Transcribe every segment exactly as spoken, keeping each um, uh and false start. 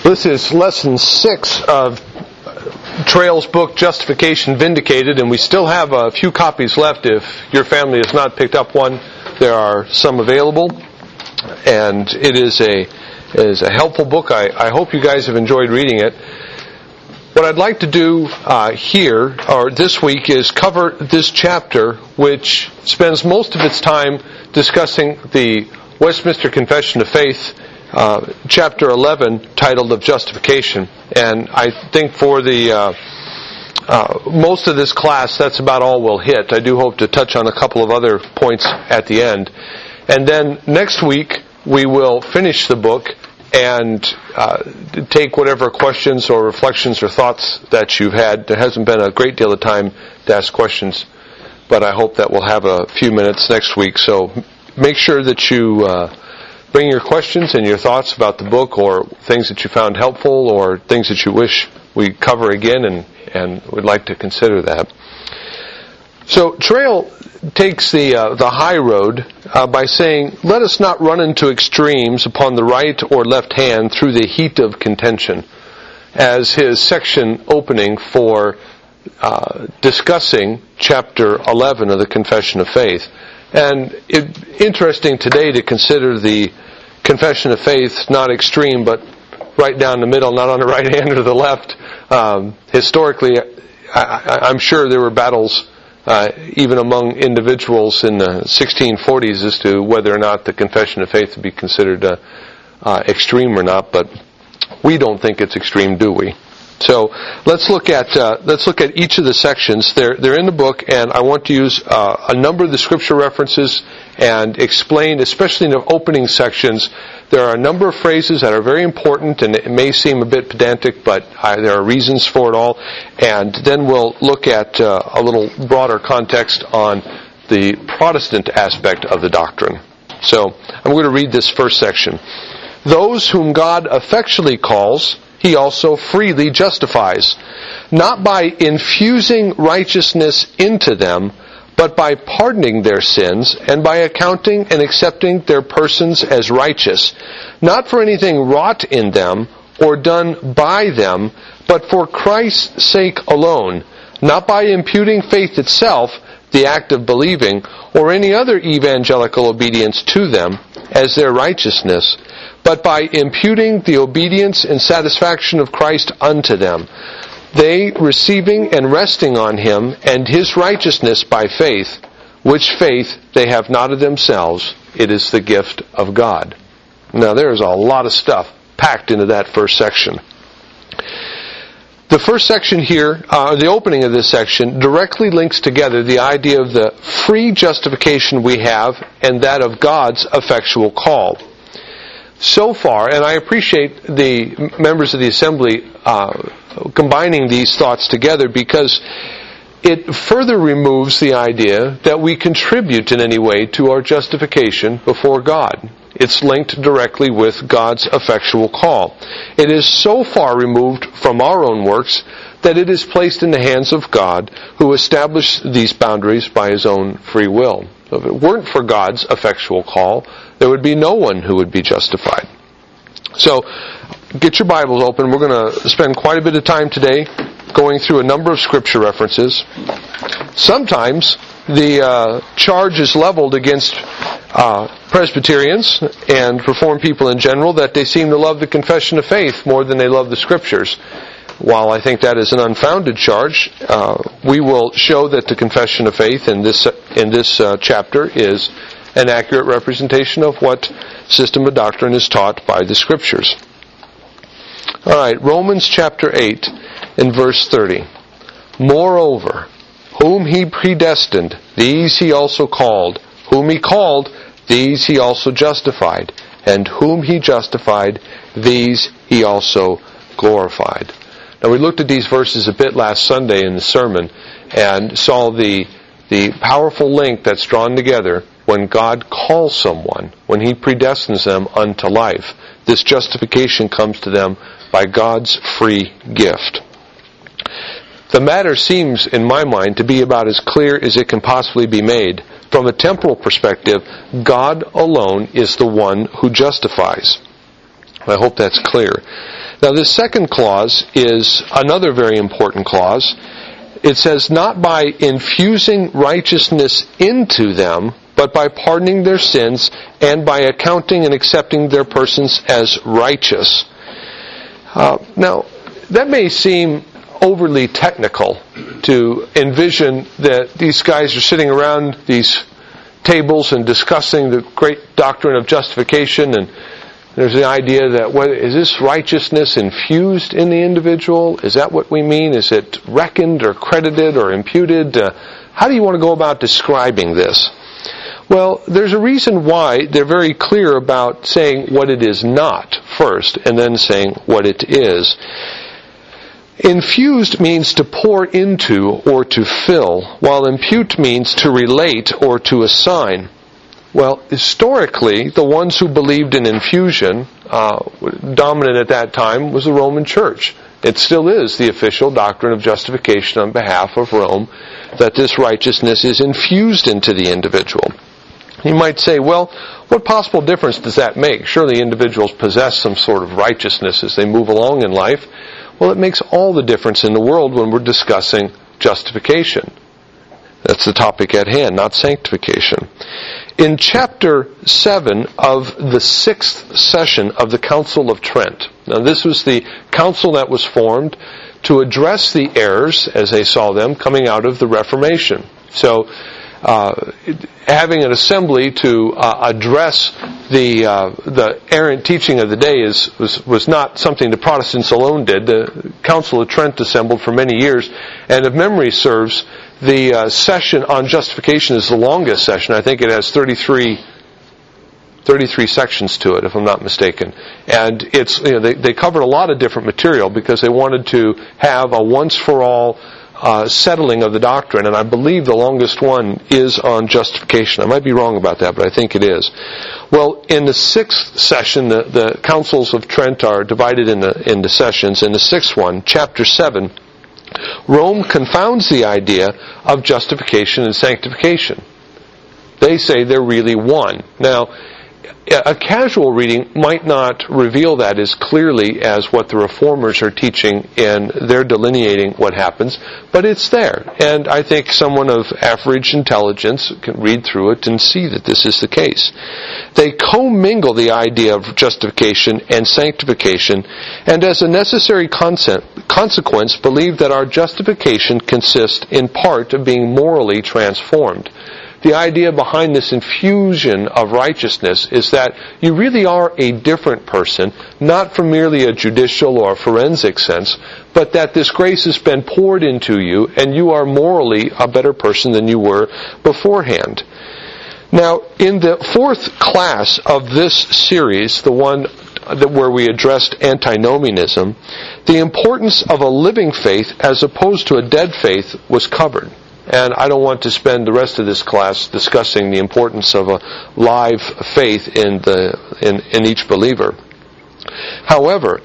This is lesson six of Trail's book, Justification Vindicated, and we still have a few copies left. If your family has not picked up one, there are some available, and it is a it is a helpful book. I, I hope you guys have enjoyed reading it. What I'd like to do uh, here, or this week, is cover this chapter, which spends most of its time discussing the Westminster Confession of Faith, uh, chapter eleven, titled of Justification. And I think for the uh, uh, most of this class, that's about all we'll hit. I do hope to touch on a couple of other points at the end. And then next week, we will finish the book and uh, take whatever questions or reflections or thoughts that you've had. There hasn't been a great deal of time to ask questions, but I hope that we'll have a few minutes next week. So make sure that you uh, bring your questions and your thoughts about the book, or things that you found helpful, or things that you wish we cover again, and, and would like to consider that. So Trail takes the uh, the high road uh, by saying, let us not run into extremes upon the right or left hand through the heat of contention, as his section opening for uh, discussing chapter eleven of the Confession of Faith. And it's interesting today to consider the Confession of Faith not extreme, but right down the middle, not on the right hand or the left. Um, historically, I, I, I'm sure there were battles Uh, even among individuals in the sixteen forties as to whether or not the Confession of Faith would be considered uh, uh, extreme or not, but we don't think it's extreme, do we? So let's look at uh, let's look at each of the sections. They're they're in the book, and I want to use uh, a number of the scripture references and explain, especially in the opening sections. There are a number of phrases that are very important, and it may seem a bit pedantic, but uh, there are reasons for it all. And then we'll look at uh, a little broader context on the Protestant aspect of the doctrine. So I'm going to read this first section. Those whom God effectually calls, He also freely justifies, not by infusing righteousness into them, but by pardoning their sins, and by accounting and accepting their persons as righteous, not for anything wrought in them, or done by them, but for Christ's sake alone, not by imputing faith itself, the act of believing, or any other evangelical obedience to them, as their righteousness, but by imputing the obedience and satisfaction of Christ unto them, they receiving and resting on Him and His righteousness by faith, which faith they have not of themselves, it is the gift of God. Now there's a lot of stuff packed into that first section. The first section here, uh, the opening of this section, directly links together the idea of the free justification we have and that of God's effectual call. So far, and I appreciate the members of the assembly uh, combining these thoughts together, because it further removes the idea that we contribute in any way to our justification before God. It's linked directly with God's effectual call. It is so far removed from our own works that it is placed in the hands of God, who established these boundaries by His own free will. So if it weren't for God's effectual call, there would be no one who would be justified. So, get your Bibles open. We're going to spend quite a bit of time today going through a number of scripture references. Sometimes the uh, charge is leveled against uh, Presbyterians and Reformed people in general that they seem to love the Confession of Faith more than they love the Scriptures. While I think that is an unfounded charge, uh, we will show that the Confession of Faith in this in this uh, chapter is an accurate representation of what system of doctrine is taught by the Scriptures. All right, Romans chapter eight and verse thirty. Moreover, whom He predestined, these He also called. Whom He called, these He also justified. And whom He justified, these He also glorified. Now, we looked at these verses a bit last Sunday in the sermon and saw the the powerful link that's drawn together when God calls someone, when He predestines them unto life. This justification comes to them by God's free gift. The matter seems, in my mind, to be about as clear as it can possibly be made. From a temporal perspective, God alone is the one who justifies. I hope that's clear. Now this second clause is another very important clause. It says, not by infusing righteousness into them, but by pardoning their sins and by accounting and accepting their persons as righteous. Uh, now, that may seem overly technical to envision that these guys are sitting around these tables and discussing the great doctrine of justification, and there's the idea that whether is this righteousness infused in the individual? Is that what we mean? Is it reckoned or credited or imputed? Uh, how do you want to go about describing this? Well, there's a reason why they're very clear about saying what it is not first, and then saying what it is. Infused means to pour into or to fill, while impute means to relate or to assign. Well, historically, the ones who believed in infusion, uh, dominant at that time, was the Roman Church. It still is the official doctrine of justification on behalf of Rome, that this righteousness is infused into the individual. You might say, well, what possible difference does that make? Surely individuals possess some sort of righteousness as they move along in life. Well, it makes all the difference in the world when we're discussing justification. That's the topic at hand, not sanctification. In chapter seven of the sixth session of the Council of Trent, now this was the council that was formed to address the errors, as they saw them, coming out of the Reformation. So, uh, having an assembly to uh, address the uh, the errant teaching of the day is was, was not something the Protestants alone did. The Council of Trent assembled for many years, and if memory serves, the uh, session on justification is the longest session. I think it has thirty-three, thirty-three sections to it, if I'm not mistaken. And it's, you know, they, they covered a lot of different material because they wanted to have a once-for-all uh, settling of the doctrine. And I believe the longest one is on justification. I might be wrong about that, but I think it is. Well, in the sixth session, the, the councils of Trent are divided into, into sessions. In the sixth one, chapter seven, Rome confounds the idea of justification and sanctification. They say they're really one. Now, a casual reading might not reveal that as clearly as what the Reformers are teaching in their delineating what happens, but it's there. And I think someone of average intelligence can read through it and see that this is the case. They commingle the idea of justification and sanctification, and as a necessary consequence believe that our justification consists in part of being morally transformed. The idea behind this infusion of righteousness is that you really are a different person, not from merely a judicial or a forensic sense, but that this grace has been poured into you and you are morally a better person than you were beforehand. Now, in the fourth class of this series, the one that where we addressed antinomianism, the importance of a living faith as opposed to a dead faith was covered. And I don't want to spend the rest of this class discussing the importance of a live faith in the in, in each believer. However,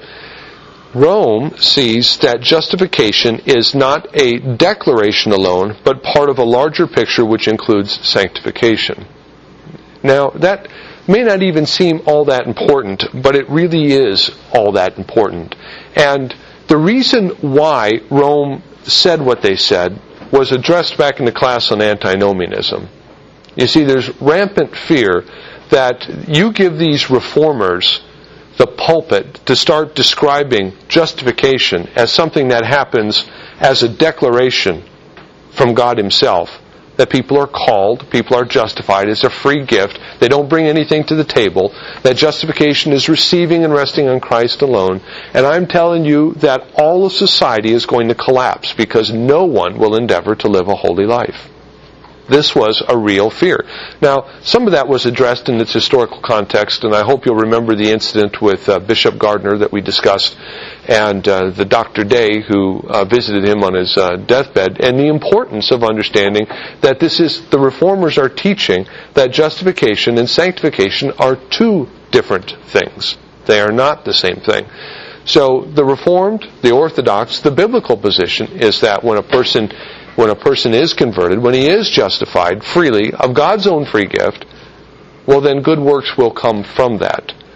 Rome sees that justification is not a declaration alone, but part of a larger picture which includes sanctification. Now, that may not even seem all that important, but it really is all that important. And the reason why Rome said what they said was addressed back in the class on antinomianism. You see, there's rampant fear that you give these reformers the pulpit to start describing justification as something that happens as a declaration from God Himself, that people are called, people are justified, it's a free gift, they don't bring anything to the table, that justification is receiving and resting on Christ alone. And I'm telling you that all of society is going to collapse because no one will endeavor to live a holy life. This was a real fear. Now, some of that was addressed in its historical context, and I hope you'll remember the incident with uh, Bishop Gardner that we discussed, and uh, the Doctor Day who uh, visited him on his uh, deathbed, and the importance of understanding that this is, the Reformers are teaching that justification and sanctification are two different things. They are not the same thing. So the Reformed, the Orthodox, the biblical position is that when a person when a person is converted, when he is justified freely of God's own free gift, well then good works will come from that. But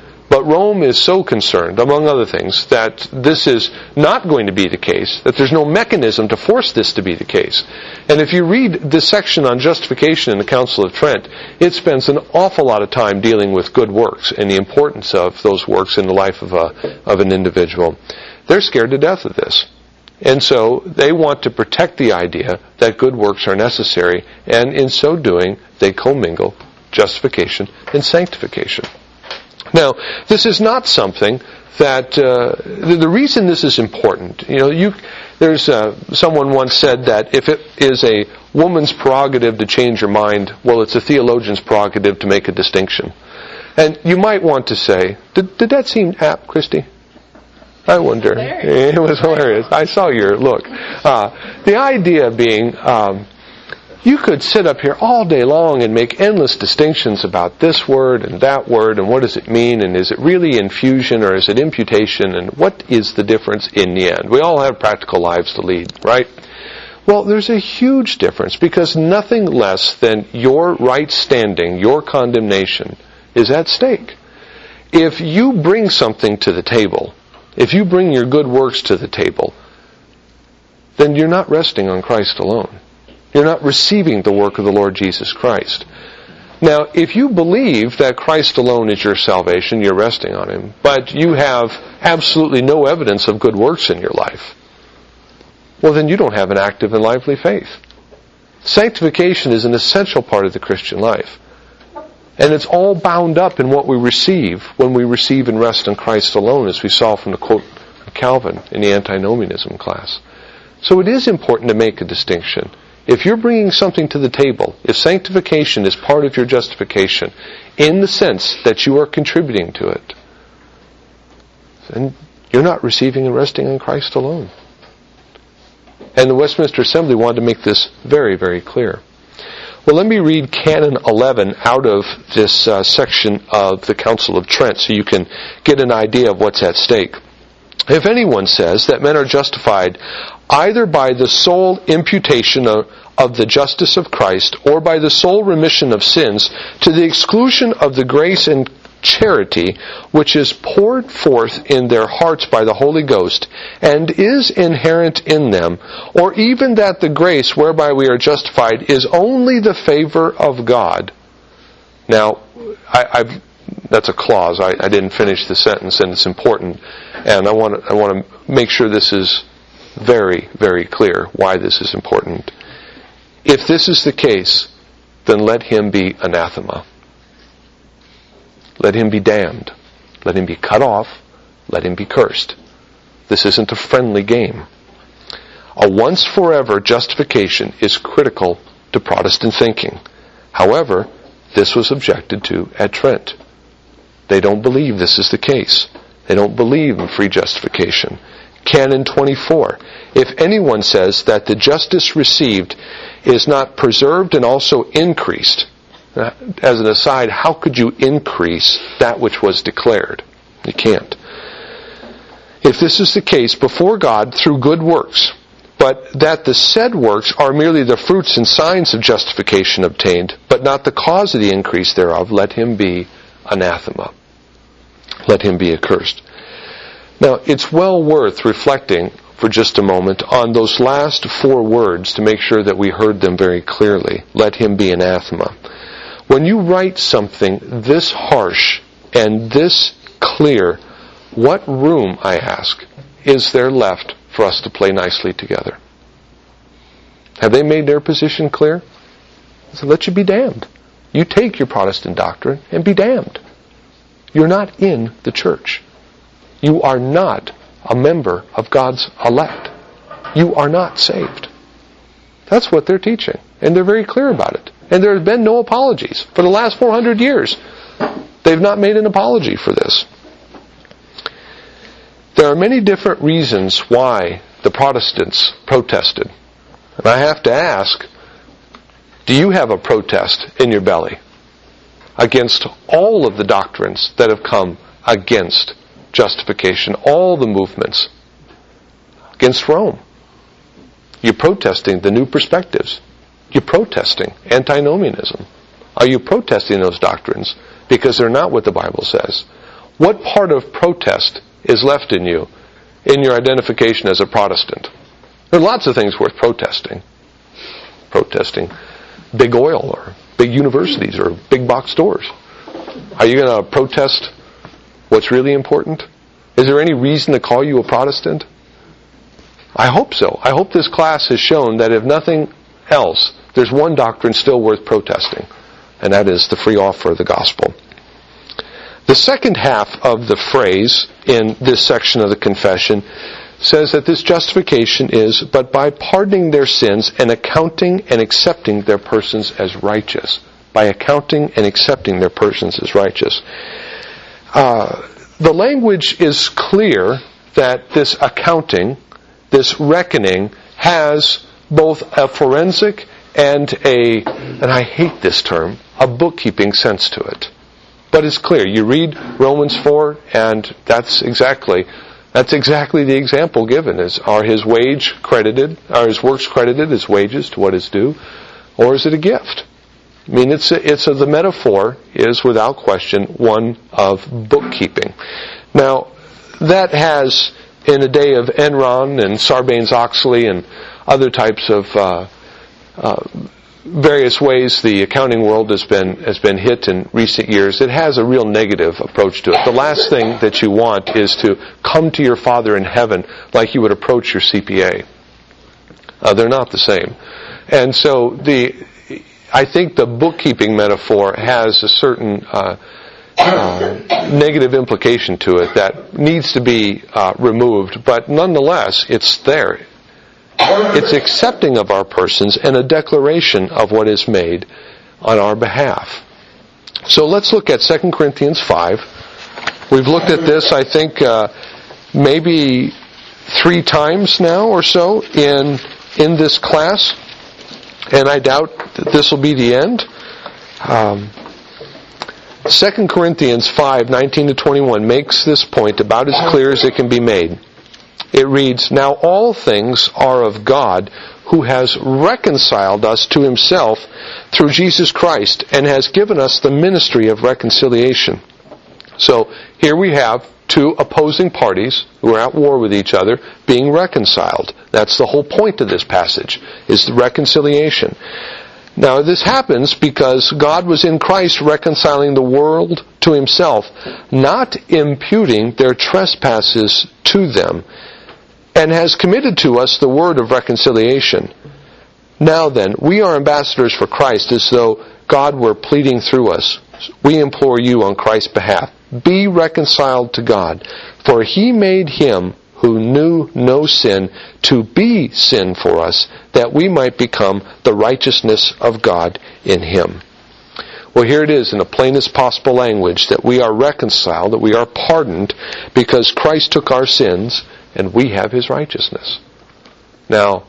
But Rome is so concerned, among other things, that this is not going to be the case, that there's no mechanism to force this to be the case. And if you read this section on justification in the Council of Trent, it spends an awful lot of time dealing with good works and the importance of those works in the life of a of an individual. They're scared to death of this. And so they want to protect the idea that good works are necessary, and in so doing, they commingle justification and sanctification. Now, this is not something that, uh, the, the reason this is important, you know, you, there's, uh, someone once said that if it is a woman's prerogative to change her mind, well, it's a theologian's prerogative to make a distinction. And you might want to say, did, did that seem apt, Christy? I wonder. It was hilarious. I saw your look. Uh, the idea being, um, you could sit up here all day long and make endless distinctions about this word and that word and what does it mean and is it really infusion or is it imputation and what is the difference in the end? We all have practical lives to lead, right? Well, there's a huge difference because nothing less than your right standing, your condemnation, is at stake. If you bring something to the table, if you bring your good works to the table, then you're not resting on Christ alone. You're not receiving the work of the Lord Jesus Christ. Now, if you believe that Christ alone is your salvation, you're resting on Him, but you have absolutely no evidence of good works in your life, well, then you don't have an active and lively faith. Sanctification is an essential part of the Christian life. And it's all bound up in what we receive when we receive and rest on Christ alone, as we saw from the quote from Calvin in the antinomianism class. So it is important to make a distinction. If you're bringing something to the table, if sanctification is part of your justification, in the sense that you are contributing to it, then you're not receiving and resting on Christ alone. And the Westminster Assembly wanted to make this very, very clear. Well, let me read Canon eleven out of this uh, section of the Council of Trent so you can get an idea of what's at stake. If anyone says that men are justified either by the sole imputation of, of the justice of Christ or by the sole remission of sins to the exclusion of the grace and charity which is poured forth in their hearts by the Holy Ghost and is inherent in them, or even that the grace whereby we are justified is only the favor of God. Now, I, I've, that's a clause. I, I didn't finish the sentence, and it's important, and I want to, I want to make sure this is very, very clear why this is important. If this is the case, then let him be anathema. Let him be damned. Let him be cut off. Let him be cursed. This isn't a friendly game. A once forever justification is critical to Protestant thinking. However, this was objected to at Trent. They don't believe this is the case. They don't believe in free justification. Canon twenty-four. If anyone says that the justice received is not preserved and also increased, as an aside, how could you increase that which was declared? You can't. If this is the case before God through good works, but that the said works are merely the fruits and signs of justification obtained, but not the cause of the increase thereof, let him be anathema. Let him be accursed. Now, it's well worth reflecting for just a moment on those last four words to make sure that we heard them very clearly. Let him be anathema. When you write something this harsh and this clear, what room, I ask, is there left for us to play nicely together? Have they made their position clear? So let you be damned. You take your Protestant doctrine and be damned. You're not in the church. You are not a member of God's elect. You are not saved. That's what they're teaching. And they're very clear about it. And there have been no apologies. For the last four hundred years, they've not made an apology for this. There are many different reasons why the Protestants protested. And I have to ask, do you have a protest in your belly against all of the doctrines that have come against justification, all the movements against Rome? You're protesting the new perspectives. You're protesting antinomianism. Are you protesting those doctrines because they're not what the Bible says? What part of protest is left in you in your identification as a Protestant? There are lots of things worth protesting. Protesting big oil or big universities or big box stores. Are you going to protest what's really important? Is there any reason to call you a Protestant? I hope so. I hope this class has shown that if nothing else, there's one doctrine still worth protesting, and that is the free offer of the gospel. The second half of the phrase in this section of the confession says that this justification is but by pardoning their sins and accounting and accepting their persons as righteous. By accounting and accepting their persons as righteous. Uh, the language is clear that this accounting, this reckoning, has both a forensic and a, and I hate this term, a bookkeeping sense to it. But it's clear. You read Romans four, and that's exactly that's exactly the example given. Is are his wage credited, are his works credited as wages to what is due, or is it a gift? I mean, it's a, it's a, the metaphor is without question one of bookkeeping. Now, that has in a day of Enron and Sarbanes-Oxley and other types of uh, uh, various ways the accounting world has been has been hit in recent years, it has a real negative approach to it. The last thing that you want is to come to your Father in heaven like you would approach your C P A. Uh, they're not the same. And so the I think the bookkeeping metaphor has a certain uh, uh, negative implication to it that needs to be uh, removed, but nonetheless, it's there. It's accepting of our persons and a declaration of what is made on our behalf. So let's look at Second Corinthians five. We've looked at this, I think, uh, maybe three times now or so in in this class, and I doubt that this will be the end. Um, Second Corinthians five, nineteen to twenty-one makes this point about as clear as it can be made. It reads, "Now all things are of God, who has reconciled us to himself through Jesus Christ, and has given us the ministry of reconciliation." So here we have two opposing parties who are at war with each other being reconciled. That's the whole point of this passage, is the reconciliation. Now this happens because God was in Christ reconciling the world to himself, not imputing their trespasses to them, and has committed to us the word of reconciliation. Now then, we are ambassadors for Christ, as though God were pleading through us. We implore you on Christ's behalf, be reconciled to God, for he made him who knew no sin to be sin for us, that we might become the righteousness of God in him. Well, here it is in the plainest possible language, that we are reconciled, that we are pardoned, because Christ took our sins, and we have his righteousness. Now,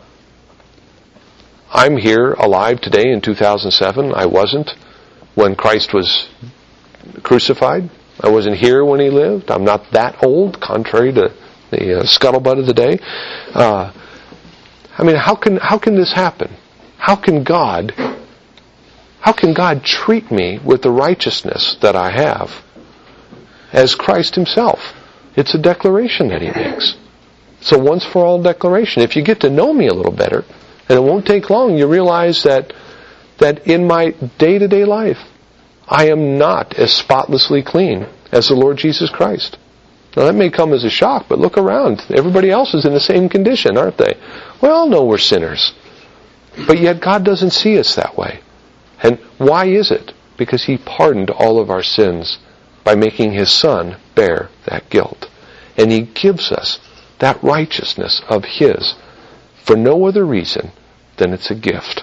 I'm here alive today in two thousand seven. I wasn't when Christ was crucified. I wasn't here when he lived. I'm not that old, contrary to the uh, scuttlebutt of the day. Uh, I mean, how can how can this happen? How can God how can God treat me with the righteousness that I have as Christ himself? It's a declaration that he makes. It's a once-for-all declaration. If you get to know me a little better, and it won't take long, you realize that that in my day-to-day life, I am not as spotlessly clean as the Lord Jesus Christ. Now that may come as a shock, but look around. Everybody else is in the same condition, aren't they? We all know we're sinners. But yet God doesn't see us that way. And why is it? Because he pardoned all of our sins by making his Son bear that guilt. And he gives us that righteousness of his for no other reason than it's a gift.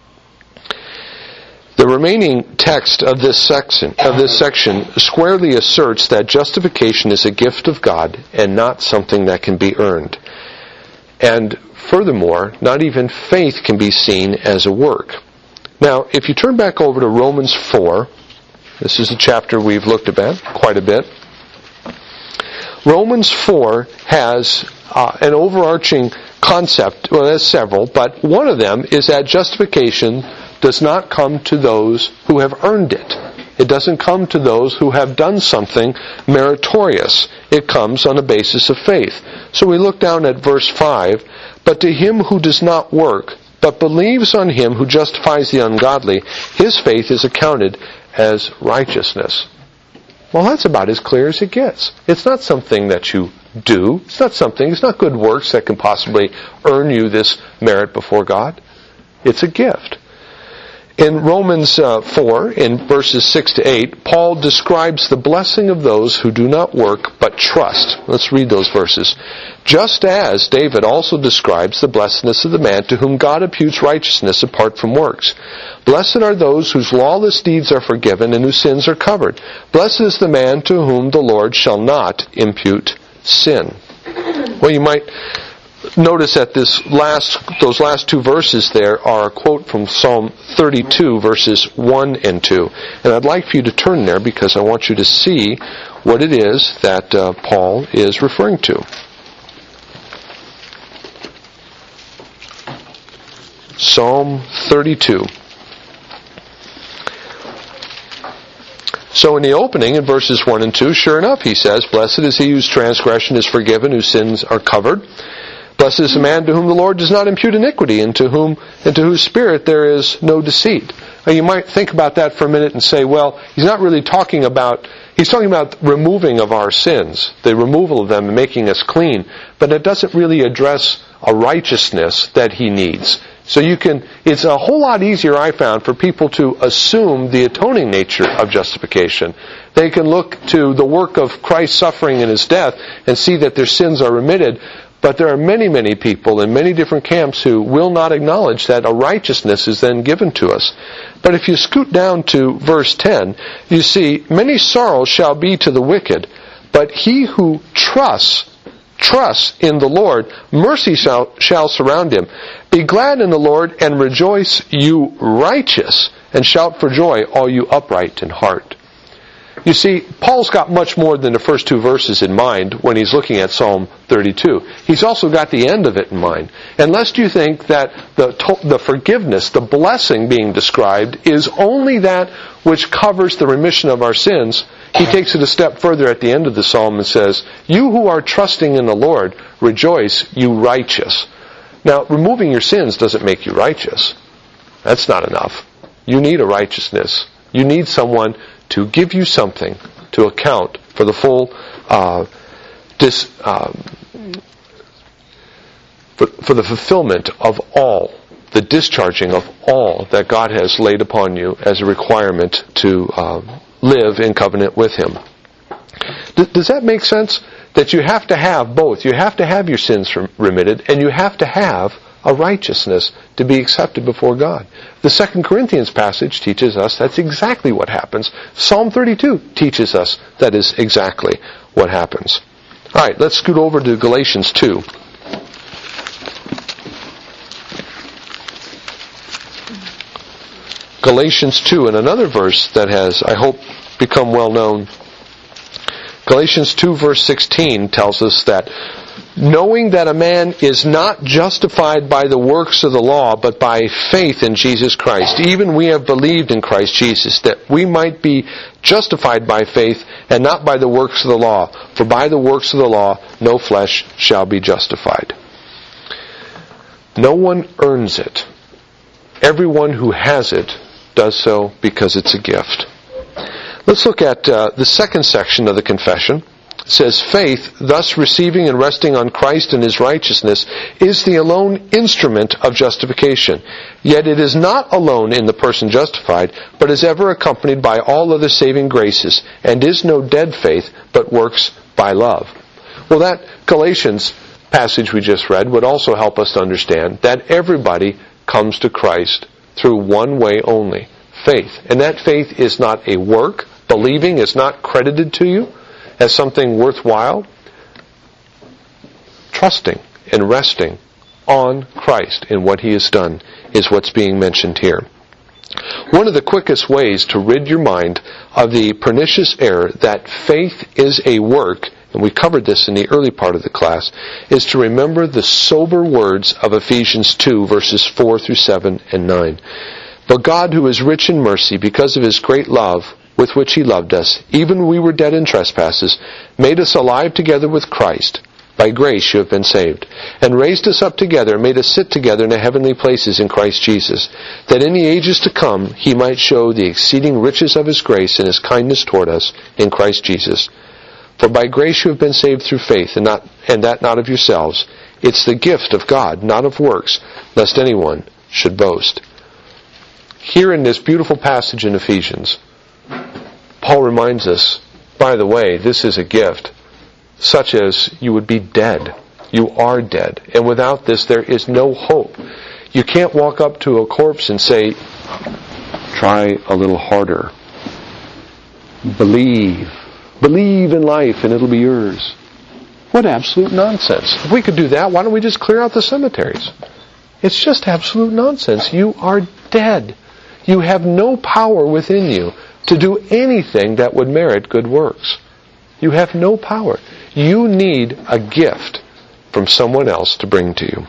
The remaining text of this section of this section squarely asserts that justification is a gift of God and not something that can be earned. And furthermore, not even faith can be seen as a work. Now, if you turn back over to Romans four, this is a chapter we've looked at quite a bit. Romans four has uh, an overarching concept, well, there's several, but one of them is that justification does not come to those who have earned it. It doesn't come to those who have done something meritorious. It comes on a basis of faith. So we look down at verse five. But to him who does not work, but believes on him who justifies the ungodly, his faith is accounted as righteousness. Well, that's about as clear as it gets. It's not something that you do. It's not something, it's not good works that can possibly earn you this merit before God. It's a gift. In Romans uh, four, in verses six to eight, Paul describes the blessing of those who do not work but trust. Let's read those verses. Just as David also describes the blessedness of the man to whom God imputes righteousness apart from works. Blessed are those whose lawless deeds are forgiven and whose sins are covered. Blessed is the man to whom the Lord shall not impute sin. Well, you might notice that this last, those last two verses there are a quote from Psalm thirty-two, verses one and two. And I'd like for you to turn there because I want you to see what it is that uh, Paul is referring to. Psalm thirty-two. So in the opening, in verses one and two, sure enough, he says, Blessed is he whose transgression is forgiven, whose sins are covered. Blessed is the man to whom the Lord does not impute iniquity, and to whom and to whose spirit there is no deceit. Now you might think about that for a minute and say, well, he's not really talking about, he's talking about removing of our sins, the removal of them and making us clean, but it doesn't really address a righteousness that he needs. So you can, it's a whole lot easier, I found, for people to assume the atoning nature of justification. They can look to the work of Christ's suffering and his death and see that their sins are remitted. But there are many, many people in many different camps who will not acknowledge that a righteousness is then given to us. But if you scoot down to verse ten, you see, many sorrows shall be to the wicked, but he who trusts, trusts in the Lord, mercy shall, shall surround him. Be glad in the Lord and rejoice, you righteous, and shout for joy, all you upright in heart. You see, Paul's got much more than the first two verses in mind when he's looking at Psalm thirty-two. He's also got the end of it in mind. And lest you think that the, the forgiveness, the blessing being described, is only that which covers the remission of our sins, he takes it a step further at the end of the psalm and says, You who are trusting in the Lord, rejoice, you righteous. Now, removing your sins doesn't make you righteous. That's not enough. You need a righteousness. You need someone to give you something to account for the full, uh, dis, uh, for, for the fulfillment of all, the discharging of all that God has laid upon you as a requirement to uh, live in covenant with Him. D- does that make sense? That you have to have both. You have to have your sins remitted, and you have to have a righteousness to be accepted before God. The Second Corinthians passage teaches us that's exactly what happens. Psalm thirty-two teaches us that is exactly what happens. All right, let's scoot over to Galatians two. Galatians two, and another verse that has, I hope, become well known. Galatians two verse sixteen tells us that knowing that a man is not justified by the works of the law, but by faith in Jesus Christ. Even we have believed in Christ Jesus, that we might be justified by faith and not by the works of the law. For by the works of the law, no flesh shall be justified. No one earns it. Everyone who has it does so because it's a gift. Let's look at uh, the second section of the confession. It says, faith, thus receiving and resting on Christ and His righteousness, is the alone instrument of justification. Yet it is not alone in the person justified, but is ever accompanied by all other saving graces, and is no dead faith, but works by love. Well, that Galatians passage we just read would also help us to understand that everybody comes to Christ through one way only, faith. And that faith is not a work. Believing is not credited to you as something worthwhile. Trusting and resting on Christ and what He has done is what's being mentioned here. One of the quickest ways to rid your mind of the pernicious error that faith is a work, and we covered this in the early part of the class, is to remember the sober words of Ephesians two, verses four through seven and nine. But God, who is rich in mercy, because of His great love with which he loved us, even when we were dead in trespasses, made us alive together with Christ. By grace you have been saved, and raised us up together, and made us sit together in the heavenly places in Christ Jesus, that in the ages to come he might show the exceeding riches of his grace and his kindness toward us in Christ Jesus. For by grace you have been saved through faith, and not and that not of yourselves. It's the gift of God, not of works, lest anyone should boast. Here in this beautiful passage in Ephesians, Paul reminds us, by the way, this is a gift, such as you would be dead. You are dead. And without this, there is no hope. You can't walk up to a corpse and say, try a little harder. Believe. Believe in life and it'll be yours. What absolute nonsense. If we could do that, why don't we just clear out the cemeteries? It's just absolute nonsense. You are dead. You have no power within you to do anything that would merit good works. You have no power. You need a gift from someone else to bring to you.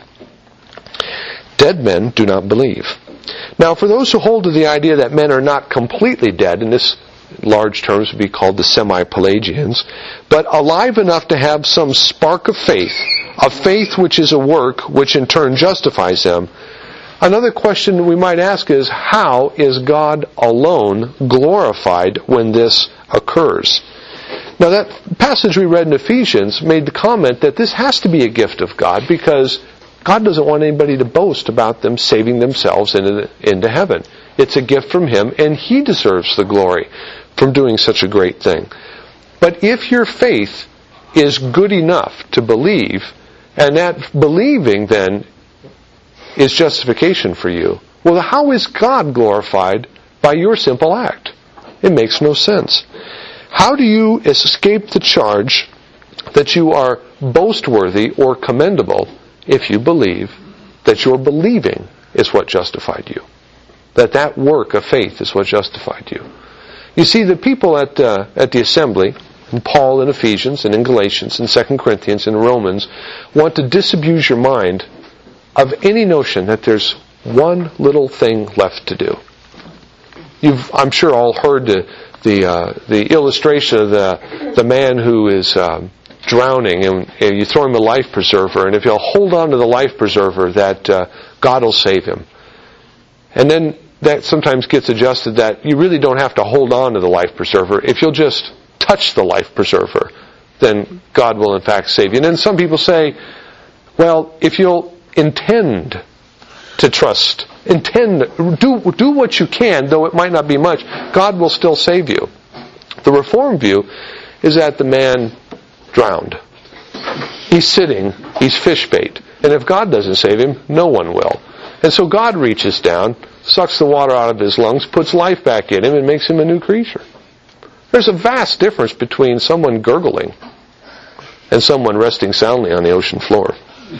Dead men do not believe. Now, for those who hold to the idea that men are not completely dead, and this in large terms would be called the semi-Pelagians, but alive enough to have some spark of faith, a faith which is a work which in turn justifies them, another question we might ask is, how is God alone glorified when this occurs? Now that passage we read in Ephesians made the comment that this has to be a gift of God because God doesn't want anybody to boast about them saving themselves into, into heaven. It's a gift from Him, and He deserves the glory from doing such a great thing. But if your faith is good enough to believe, and that believing then is justification for you, well, how is God glorified by your simple act? It makes no sense. How do you escape the charge that you are boastworthy or commendable if you believe that your believing is what justified you? That that work of faith is what justified you. You see, the people at uh, at the assembly, in Paul in Ephesians and in Galatians and Second Corinthians and Romans, want to disabuse your mind of any notion that there's one little thing left to do. You've, I'm sure, all heard the the, uh, the illustration of the the man who is um, drowning, and, and you throw him a life preserver, and if he'll hold on to the life preserver, that uh, God will save him. And then that sometimes gets adjusted that you really don't have to hold on to the life preserver. If you'll just touch the life preserver, then God will in fact save you. And then some people say, well, if you'll intend to trust, intend, do, do what you can, though it might not be much, God will still save you. The Reformed view is that the man drowned. He's sitting, he's fish bait. And if God doesn't save him, no one will. And so God reaches down, sucks the water out of his lungs, puts life back in him, and makes him a new creature. There's a vast difference between someone gurgling and someone resting soundly on the ocean floor.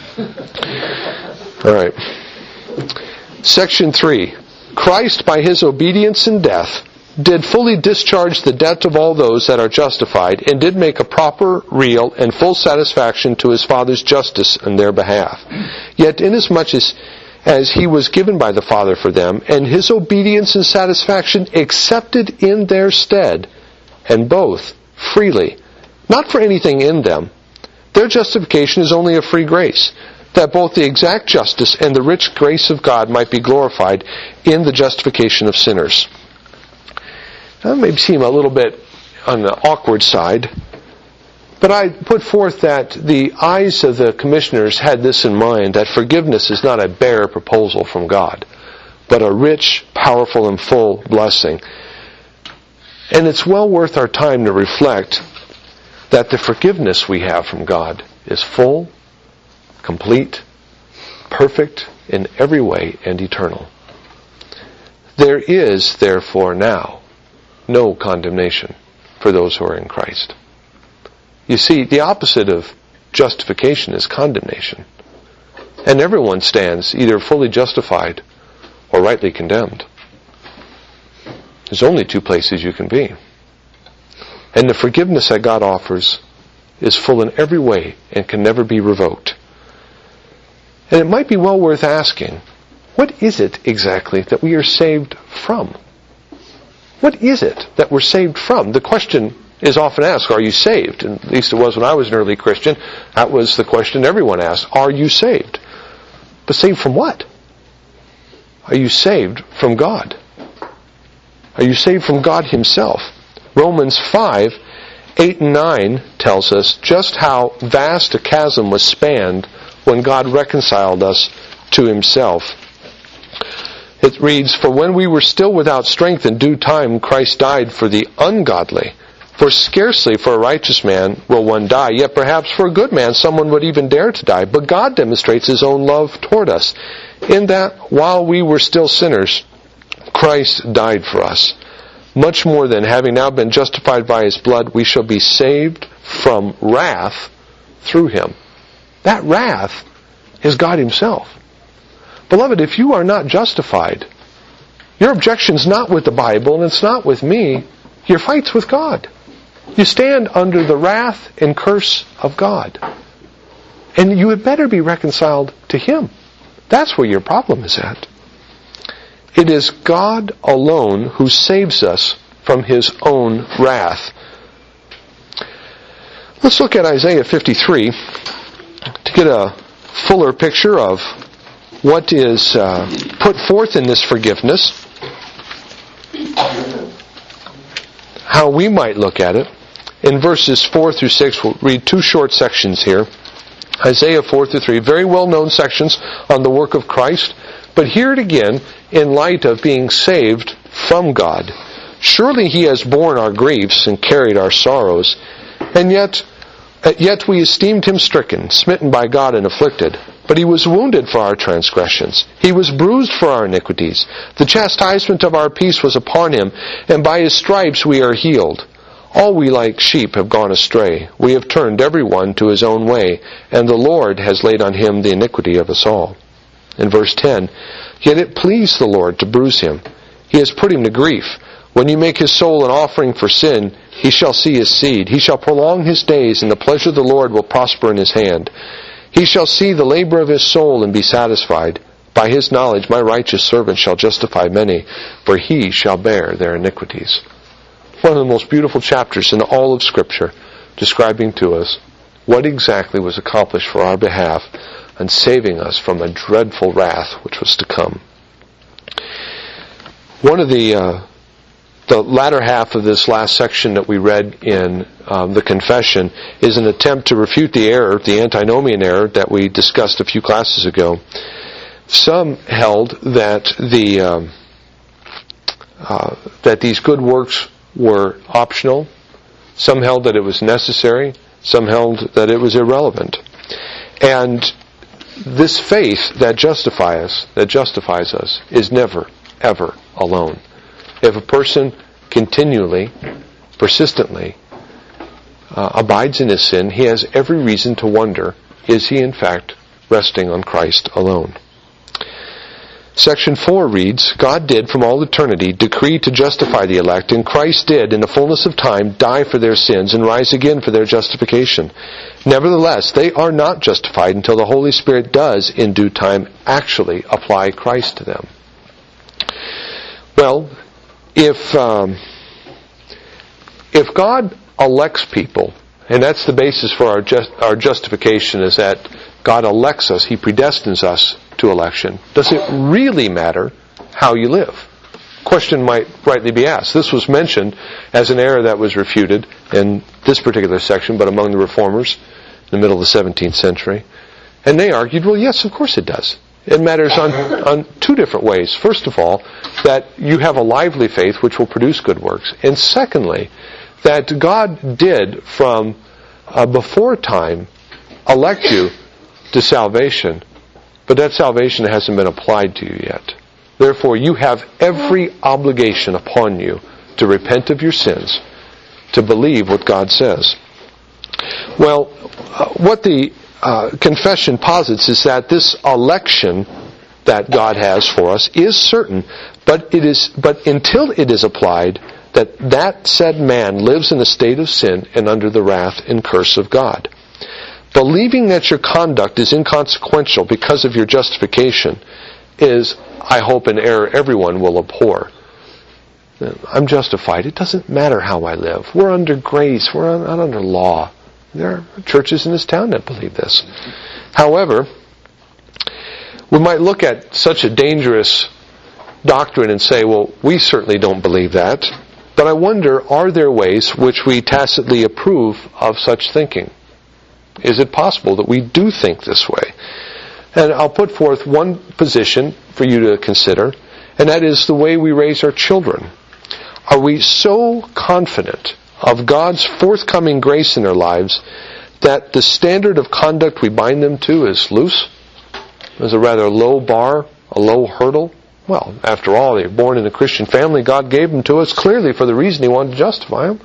All right. Section three. Christ, by His obedience and death, did fully discharge the debt of all those that are justified, and did make a proper, real, and full satisfaction to His Father's justice in their behalf. Yet inasmuch as as He was given by the Father for them, and His obedience and satisfaction accepted in their stead, and both freely, not for anything in them, their justification is only a free grace, that both the exact justice and the rich grace of God might be glorified in the justification of sinners. That may seem a little bit on the awkward side, but I put forth that the eyes of the commissioners had this in mind, that forgiveness is not a bare proposal from God, but a rich, powerful, and full blessing. And it's well worth our time to reflect that the forgiveness we have from God is full, complete, perfect in every way, and eternal. There is, therefore, now no condemnation for those who are in Christ. You see, the opposite of justification is condemnation. And everyone stands either fully justified or rightly condemned. There's only two places you can be. And the forgiveness that God offers is full in every way and can never be revoked. And it might be well worth asking, what is it exactly that we are saved from? What is it that we're saved from? The question is often asked, are you saved? And at least it was when I was an early Christian. That was the question everyone asked. Are you saved? But saved from what? Are you saved from God? Are you saved from God Himself? Romans five, eight and nine tells us just how vast a chasm was spanned when God reconciled us to Himself. It reads, "For when we were still without strength in due time, Christ died for the ungodly. For scarcely for a righteous man will one die, yet perhaps for a good man someone would even dare to die. But God demonstrates His own love toward us, in that while we were still sinners, Christ died for us. Much more than, having now been justified by His blood, we shall be saved from wrath through Him." That wrath is God Himself. Beloved, if you are not justified, your objection's not with the Bible and it's not with me. Your fight's with God. You stand under the wrath and curse of God. And you had better be reconciled to Him. That's where your problem is at. It is God alone who saves us from His own wrath. Let's look at Isaiah fifty-three to get a fuller picture of what is uh, put forth in this forgiveness, how we might look at it. In verses four through six, we'll read two short sections here. Isaiah four through three, very well-known sections on the work of Christ, but hear it again in light of being saved from God. "Surely He has borne our griefs and carried our sorrows, and yet, yet we esteemed Him stricken, smitten by God and afflicted. But He was wounded for our transgressions. He was bruised for our iniquities. The chastisement of our peace was upon Him, and by His stripes we are healed. All we like sheep have gone astray. We have turned every one to his own way, and the Lord has laid on Him the iniquity of us all." In verse ten, "Yet it pleased the Lord to bruise Him. He has put Him to grief. When you make His soul an offering for sin, He shall see His seed. He shall prolong His days, and the pleasure of the Lord will prosper in His hand. He shall see the labor of His soul and be satisfied. By His knowledge my righteous servant shall justify many, for He shall bear their iniquities." One of the most beautiful chapters in all of Scripture, describing to us what exactly was accomplished for our behalf and saving us from a dreadful wrath which was to come. One of the uh, the latter half of this last section that we read in um, the confession is an attempt to refute the error, the antinomian error that we discussed a few classes ago. Some held that the um, uh, that these good works were optional. Some held that it was necessary. Some held that it was irrelevant. And this faith that justifies us, that justifies us, is never, ever alone. If a person continually, persistently uh, abides in his sin, he has every reason to wonder, is he in fact resting on Christ alone? Section four reads, "God did from all eternity decree to justify the elect, and Christ did, in the fullness of time, die for their sins and rise again for their justification. Nevertheless, they are not justified until the Holy Spirit does, in due time, actually apply Christ to them." Well, if um, if God elects people, and that's the basis for our just, our justification, is that God elects us, He predestines us to election. Does it really matter how you live? Question might rightly be asked. This was mentioned as an error that was refuted in this particular section, but among the reformers in the middle of the seventeenth century. And they argued, well, yes, of course it does. It matters on, on two different ways. First of all, that you have a lively faith which will produce good works. And secondly, that God did from uh, before time elect you to salvation, but that salvation hasn't been applied to you yet. Therefore, you have every obligation upon you to repent of your sins, to believe what God says. Well, uh, what the uh, confession posits is that this election that God has for us is certain, but it is, but until it is applied, that that said man lives in a state of sin and under the wrath and curse of God. Believing that your conduct is inconsequential because of your justification is, I hope, an error everyone will abhor. I'm justified. It doesn't matter how I live. We're under grace. We're not under law. There are churches in this town that believe this. However, we might look at such a dangerous doctrine and say, well, we certainly don't believe that. But I wonder, are there ways which we tacitly approve of such thinking? Is it possible that we do think this way? And I'll put forth one position for you to consider, and that is the way we raise our children. Are we so confident of God's forthcoming grace in their lives that the standard of conduct we bind them to is loose? Is a rather low bar, a low hurdle? Well, after all, they were born in a Christian family. God gave them to us clearly for the reason He wanted to justify them.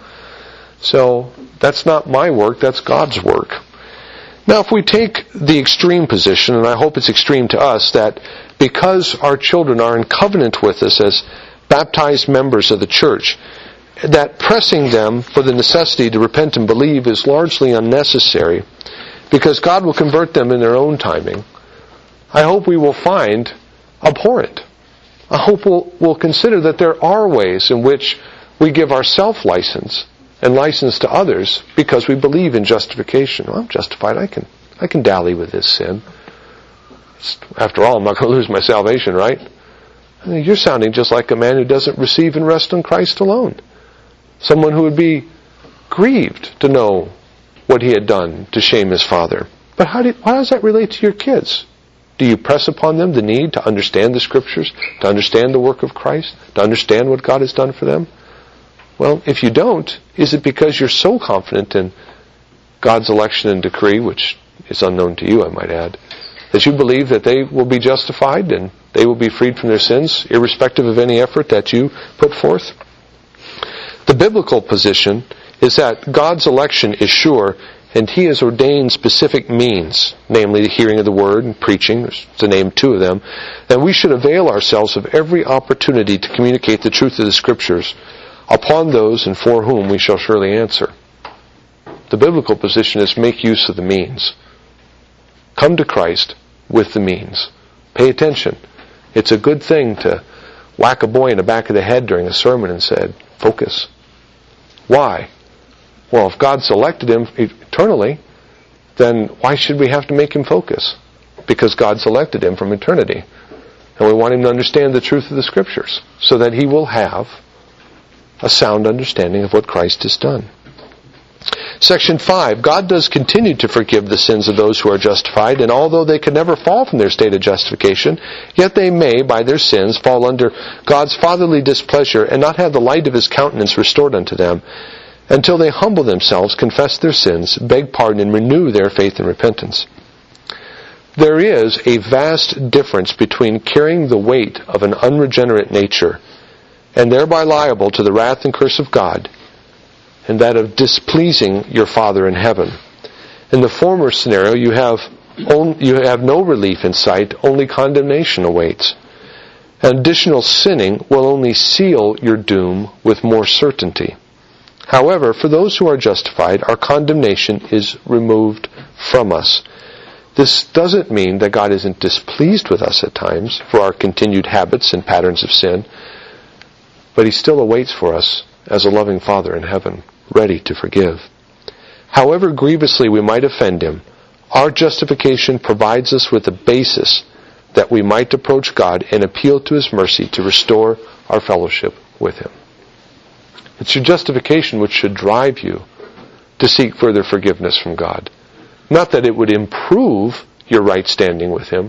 So that's not my work, that's God's work. Now, if we take the extreme position, and I hope it's extreme to us, that because our children are in covenant with us as baptized members of the church, that pressing them for the necessity to repent and believe is largely unnecessary, because God will convert them in their own timing, I hope we will find abhorrent. I hope we'll, we'll consider that there are ways in which we give ourself license and license to others because we believe in justification. Well, I'm justified. I can I can dally with this sin. It's, after all, I'm not going to lose my salvation, right? I mean, you're sounding just like a man who doesn't receive and rest on Christ alone. Someone who would be grieved to know what he had done to shame his father. But how, do, how does that relate to your kids? Do you press upon them the need to understand the Scriptures, to understand the work of Christ, to understand what God has done for them? Well, if you don't, is it because you're so confident in God's election and decree, which is unknown to you, I might add, that you believe that they will be justified and they will be freed from their sins, irrespective of any effort that you put forth? The biblical position is that God's election is sure, and He has ordained specific means, namely the hearing of the Word and preaching, to name two of them, and we should avail ourselves of every opportunity to communicate the truth of the Scriptures upon those and for whom we shall surely answer. The biblical position is make use of the means. Come to Christ with the means. Pay attention. It's a good thing to whack a boy in the back of the head during a sermon and say, focus. Why? Well, if God selected him eternally, then why should we have to make him focus? Because God selected him from eternity. And we want him to understand the truth of the Scriptures so that he will have a sound understanding of what Christ has done. Section five, God does continue to forgive the sins of those who are justified, and although they could never fall from their state of justification, yet they may, by their sins, fall under God's fatherly displeasure and not have the light of His countenance restored unto them, until they humble themselves, confess their sins, beg pardon, and renew their faith and repentance. There is a vast difference between carrying the weight of an unregenerate nature and thereby liable to the wrath and curse of God, and that of displeasing your Father in heaven. In the former scenario, you have on, you have no relief in sight, only condemnation awaits. Additional sinning will only seal your doom with more certainty. However, for those who are justified, our condemnation is removed from us. This doesn't mean that God isn't displeased with us at times for our continued habits and patterns of sin, but He still awaits for us as a loving Father in heaven, ready to forgive. However grievously we might offend Him, our justification provides us with a basis that we might approach God and appeal to His mercy to restore our fellowship with Him. It's your justification which should drive you to seek further forgiveness from God. Not that it would improve your right standing with Him,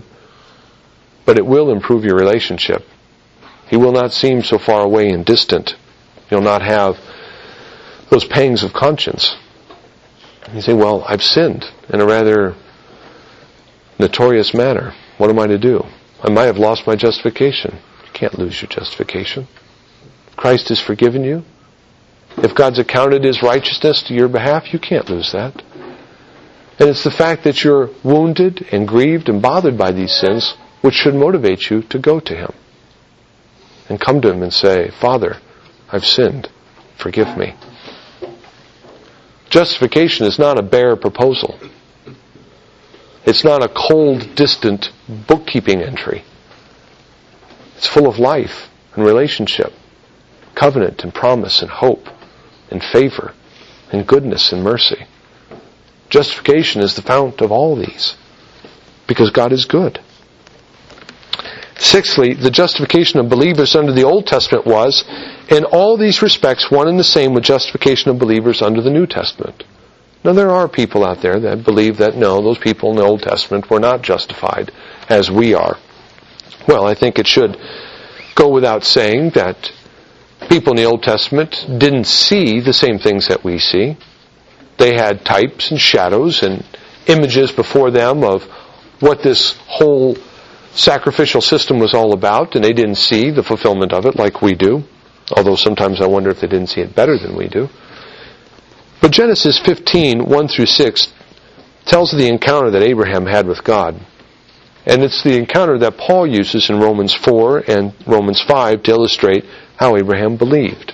but it will improve your relationship. He will not seem so far away and distant. You'll not have those pangs of conscience. You say, well, I've sinned in a rather notorious manner. What am I to do? I might have lost my justification. You can't lose your justification. Christ has forgiven you. If God's accounted His righteousness to your behalf, you can't lose that. And it's the fact that you're wounded and grieved and bothered by these sins which should motivate you to go to Him and come to Him and say, Father, I've sinned. Forgive me. Justification is not a bare proposal. It's not a cold, distant bookkeeping entry. It's full of life and relationship. covenant and promise and hope and favor and goodness and mercy. Justification is the fount of all these, because God is good. Sixthly, the justification of believers under the Old Testament was, in all these respects, one and the same with justification of believers under the New Testament. Now, there are people out there that believe that, no, those people in the Old Testament were not justified as we are. Well, I think it should go without saying that people in the Old Testament didn't see the same things that we see. They had types and shadows and images before them of what this whole sacrificial system was all about, and they didn't see the fulfillment of it like we do. Although sometimes I wonder if they didn't see it better than we do. But Genesis fifteen, one through six, tells of the encounter that Abraham had with God. And it's the encounter that Paul uses in Romans four and Romans five to illustrate how Abraham believed.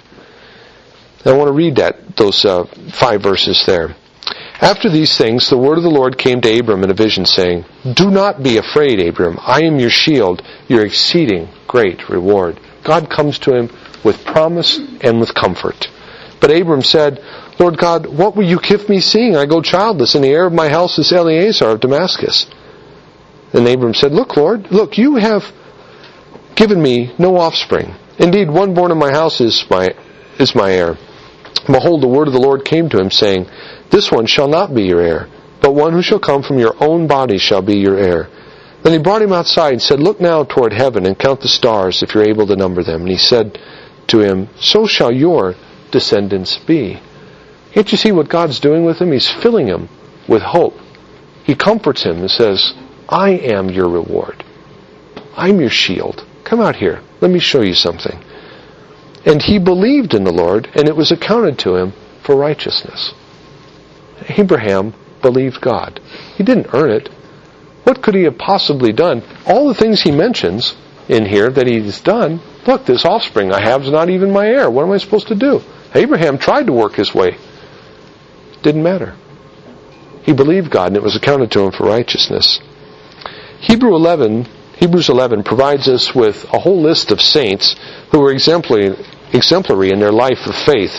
I want to read that those uh, five verses there. After these things, the word of the Lord came to Abram in a vision, saying, "Do not be afraid, Abram. I am your shield, your exceeding great reward." God comes to him with promise and with comfort. But Abram said, "Lord God, what will you give me, seeing I go childless, and the heir of my house is Eliezer of Damascus?" Then Abram said, "Look, Lord, look, you have given me no offspring. Indeed, one born in my house is my is my heir." Behold, the word of the Lord came to him, saying, "This one shall not be your heir, but one who shall come from your own body shall be your heir." Then he brought him outside and said, "Look now toward heaven and count the stars, if you're able to number them." And he said to him, "So shall your descendants be." Can't you see what God's doing with him? He's filling him with hope. He comforts him and says, "I am your reward. I'm your shield. Come out here. Let me show you something." And he believed in the Lord, and it was accounted to him for righteousness. Abraham believed God. He didn't earn it. What could he have possibly done? All the things he mentions in here that he's done, look, this offspring I have is not even my heir. What am I supposed to do? Abraham tried to work his way. Didn't matter. He believed God, and it was accounted to him for righteousness. Hebrew eleven, Hebrews eleven provides us with a whole list of saints who were exemplary, exemplary in their life of faith.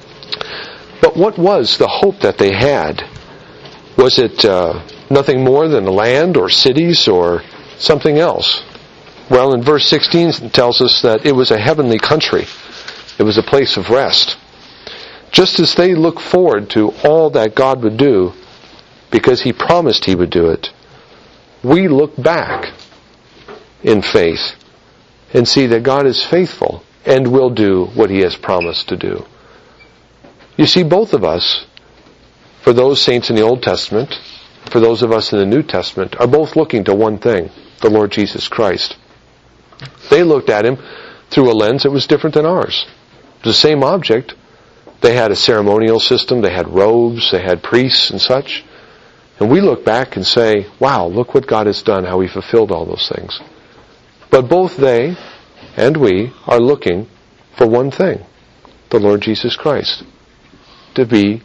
But what was the hope that they had? Was it uh, nothing more than land or cities or something else? Well, in verse sixteen it tells us that it was a heavenly country. It was a place of rest. Just as they look forward to all that God would do, because He promised He would do it, we look back in faith and see that God is faithful and will do what He has promised to do. You see, both of us, for those saints in the Old Testament, for those of us in the New Testament, are both looking to one thing, the Lord Jesus Christ. They looked at Him through a lens that was different than ours. It was the same object. They had a ceremonial system, they had robes, they had priests and such. And we look back and say, wow, look what God has done, how He fulfilled all those things. But both they and we are looking for one thing, the Lord Jesus Christ, to be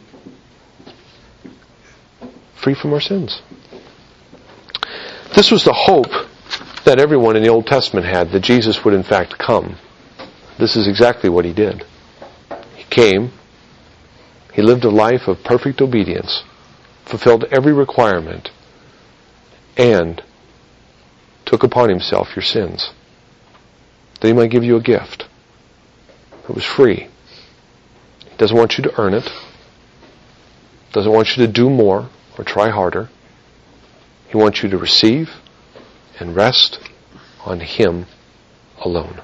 free from our sins. This was the hope that everyone in the Old Testament had, that Jesus would in fact come. This is exactly what He did. He came, He lived a life of perfect obedience, fulfilled every requirement, and took upon Himself your sins, that He might give you a gift. It was free. He doesn't want you to earn it. Doesn't want you to do more or try harder. He wants you to receive and rest on Him alone.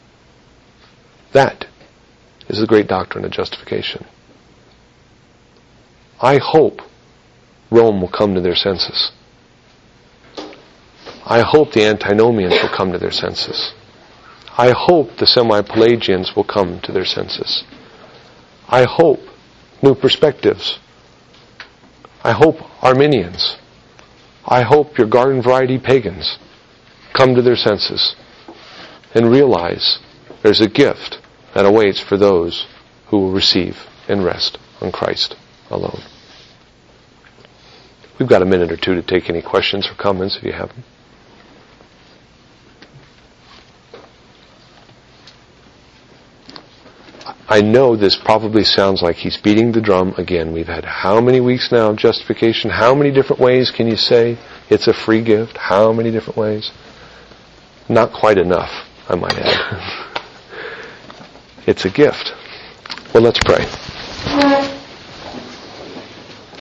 That is the great doctrine of justification. I hope Rome will come to their senses. I hope the antinomians will come to their senses. I hope the semi-Pelagians will come to their senses. I hope New Perspectives. I hope Arminians. I hope your garden variety pagans come to their senses and realize there's a gift that awaits for those who will receive and rest on Christ alone. We've got a minute or two to take any questions or comments if you have them. I know this probably sounds like he's beating the drum again. We've had how many weeks now of justification? How many different ways can you say it's a free gift? How many different ways? Not quite enough, I might add. It's a gift. Well, let's pray.